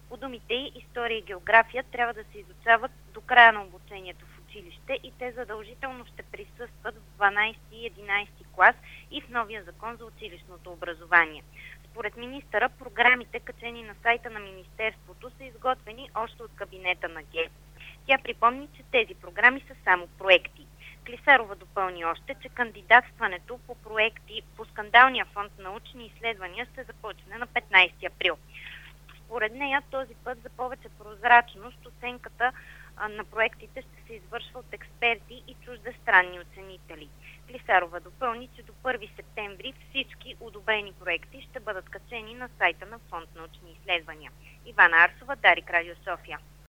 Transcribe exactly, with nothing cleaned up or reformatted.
По думите й, история и география трябва да се изучават до края на обучението в училище и те задължително ще присъстват в дванадесети и единадесети клас и в новия закон за училищното образование. Според министъра, програмите, качени на сайта на Министерството, са изготвени още от кабинета на ГЕРБ. Тя припомни, че тези програми са само проекти. Клисарова допълни още, че кандидатстването по проекти по скандалния фонд научни изследвания ще започне на петнадесети април. Според нея този път за повече прозрачност оценката а, на проектите ще се извършва от експерти и чуждестранни оценители. Клисарова допълни, че до първи септември всички одобрени проекти ще бъдат качени на сайта на фонд научни изследвания. Ивана Арсова, Дарик, Радио София.